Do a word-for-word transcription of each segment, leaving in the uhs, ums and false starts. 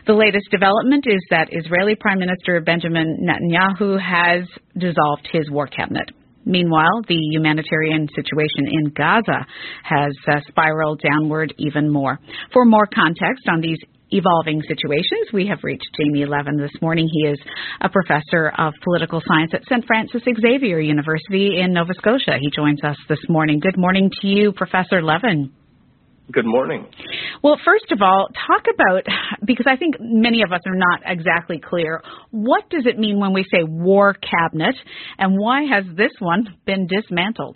The latest development is that Israeli Prime Minister Benjamin Netanyahu has dissolved his war cabinet. Meanwhile, the humanitarian situation in Gaza has uh, spiraled downward even more. For more context on these evolving situations, we have reached Jamie Levin this morning. He is a professor of political science at Saint Francis Xavier University in Nova Scotia. He joins us this morning. Good morning to you, Professor Levin. Good morning. Well, first of all, talk about, because I think many of us are not exactly clear, what does it mean when we say war cabinet, and why has this one been dismantled?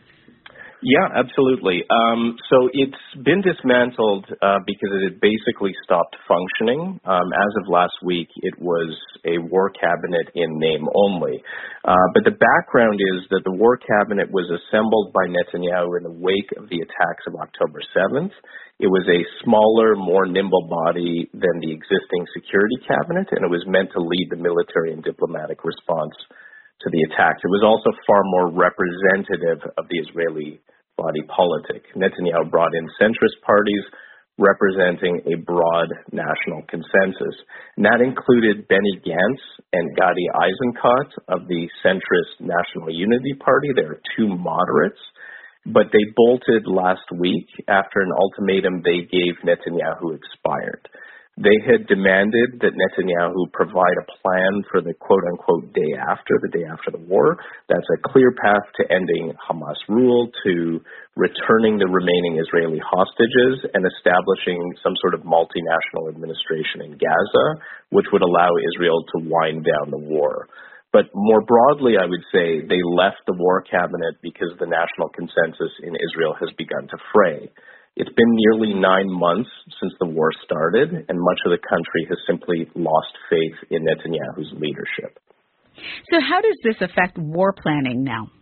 Yeah, absolutely. Um, so it's been dismantled uh, because it had basically stopped functioning. Um, as of last week, it was a war cabinet in name only. Uh, but the background is that the war cabinet was assembled by Netanyahu in the wake of the attacks of October seventh. It was a smaller, more nimble body than the existing security cabinet, and it was meant to lead the military and diplomatic response to the attacks. It was also far more representative of the Israeli body politic. Netanyahu brought in centrist parties representing a broad national consensus. And that included Benny Gantz and Gadi Eisenkot of the centrist National Unity Party. There are two moderates, but they bolted last week after an ultimatum they gave Netanyahu expired. They had demanded that Netanyahu provide a plan for the quote-unquote day after, the day after the war. That's a clear path to ending Hamas rule, to returning the remaining Israeli hostages, and establishing some sort of multinational administration in Gaza, which would allow Israel to wind down the war. But more broadly, I would say they left the war cabinet because the national consensus in Israel has begun to fray. It's been nearly nine months since the war started, and much of the country has simply lost faith in Netanyahu's leadership. So how does this affect war planning now?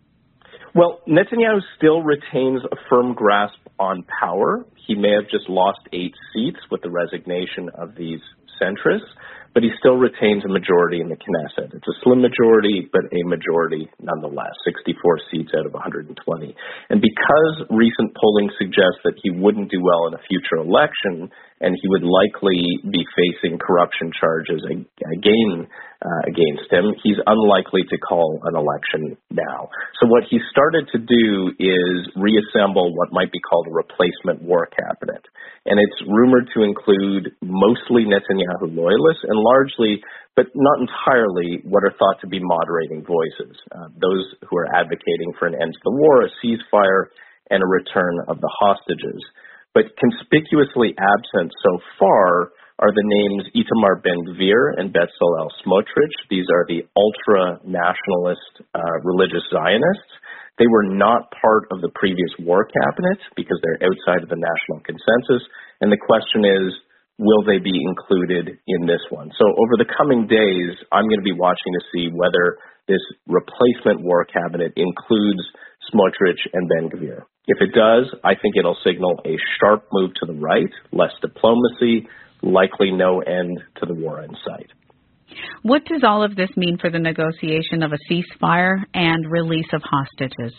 Well, Netanyahu still retains a firm grasp on power. He may have just lost eight seats with the resignation of these centrists, but he still retains a majority in the Knesset. It's a slim majority, but a majority nonetheless, sixty-four seats out of one hundred twenty. And because recent polling suggests that he wouldn't do well in a future election, and he would likely be facing corruption charges again uh, against him, he's unlikely to call an election now. So what he started to do is reassemble what might be called a replacement war cabinet. And it's rumored to include mostly Netanyahu loyalists and largely, but not entirely, what are thought to be moderating voices, uh, those who are advocating for an end to the war, a ceasefire, and a return of the hostages. But conspicuously absent so far are the names Itamar Ben-Gvir and Bezalel Smotrich. These are the ultra-nationalist uh, religious Zionists. They were not part of the previous war cabinet because they're outside of the national consensus. And the question is, will they be included in this one? So over the coming days, I'm going to be watching to see whether this replacement war cabinet includes Smotrich and Ben-Gvir. If it does, I think it'll signal a sharp move to the right, less diplomacy, likely no end to the war in sight. What does all of this mean for the negotiation of a ceasefire and release of hostages?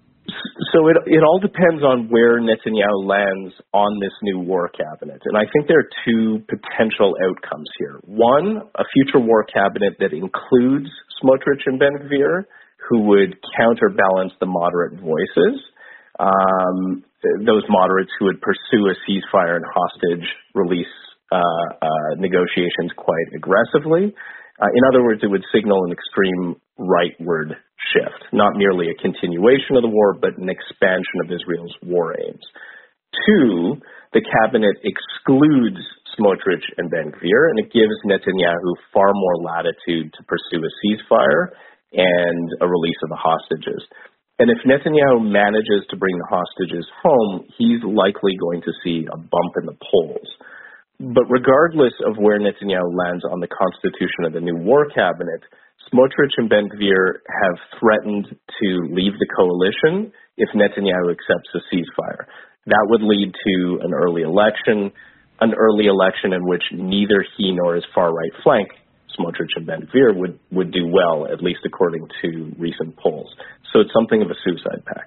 So it it all depends on where Netanyahu lands on this new war cabinet. And I think there are two potential outcomes here. One, a future war cabinet that includes Smotrich and Ben-Gvir, who would counterbalance the moderate voices, um, those moderates who would pursue a ceasefire and hostage release uh, uh, negotiations quite aggressively. Uh, in other words, it would signal an extreme rightward shift, not merely a continuation of the war, but an expansion of Israel's war aims. Two, the cabinet excludes Smotrich and Ben-Gvir, and it gives Netanyahu far more latitude to pursue a ceasefire and a release of the hostages. And if Netanyahu manages to bring the hostages home, he's likely going to see a bump in the polls. But regardless of where Netanyahu lands on the constitution of the new war cabinet, Smotrich and Ben-Gvir have threatened to leave the coalition if Netanyahu accepts a ceasefire. That would lead to an early election, an early election in which neither he nor his far-right flank, Smotrich and Ben-Gvir, would, would do well, at least according to recent polls. So it's something of a suicide pact.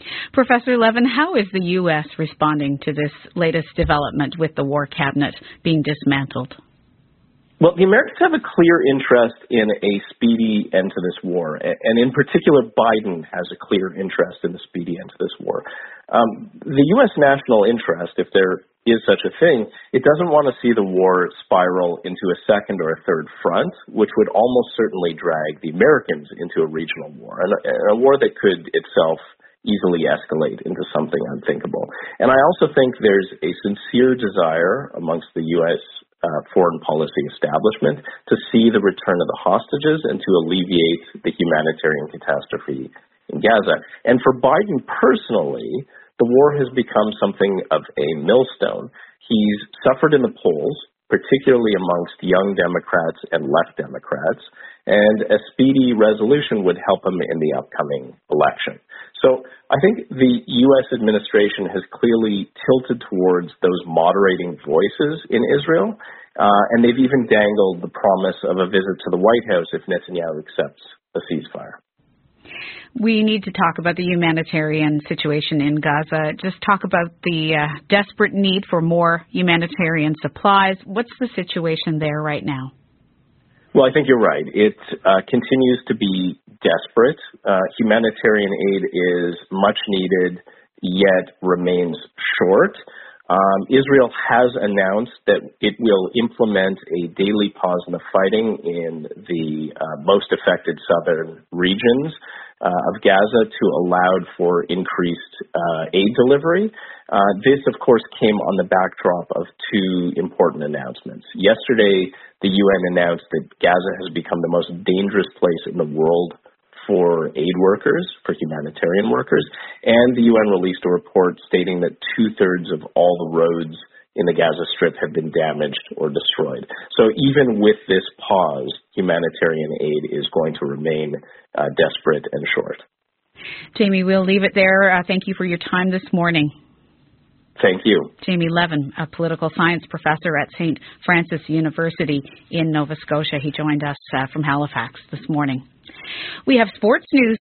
Professor Levin, how is the U S responding to this latest development with the war cabinet being dismantled? Well, the Americans have a clear interest in a speedy end to this war, and in particular, Biden has a clear interest in the speedy end to this war. Um, the U S national interest, if there is such a thing, it doesn't want to see the war spiral into a second or a third front, which would almost certainly drag the Americans into a regional war, and a, a war that could itself easily escalate into something unthinkable. And I also think there's a sincere desire amongst the U S Uh, foreign policy establishment to see the return of the hostages and to alleviate the humanitarian catastrophe in Gaza. And for Biden personally, the war has become something of a millstone. He's suffered in the polls, particularly amongst young Democrats and left Democrats, and a speedy resolution would help him in the upcoming election. So I think the U S administration has clearly tilted towards those moderating voices in Israel, uh, and they've even dangled the promise of a visit to the White House if Netanyahu accepts a ceasefire. We need to talk about the humanitarian situation in Gaza. Just talk about the uh, desperate need for more humanitarian supplies. What's the situation there right now? Well, I think you're right. It uh, continues to be desperate. Uh, humanitarian aid is much needed, yet remains short. Um, Israel has announced that it will implement a daily pause in the fighting in the uh, most affected southern regions uh, of Gaza to allow for increased uh, aid delivery. Uh, this, of course, came on the backdrop of two important announcements. Yesterday, the U N announced that Gaza has become the most dangerous place in the world for aid workers, for humanitarian workers, and the U N released a report stating that two-thirds of all the roads in the Gaza Strip have been damaged or destroyed. So even with this pause, humanitarian aid is going to remain uh, desperate and short. Jamie, we'll leave it there. Uh, thank you for your time this morning. Thank you. Jamie Levin, a political science professor at Saint Francis University in Nova Scotia. He joined us uh, from Halifax this morning. We have sports news.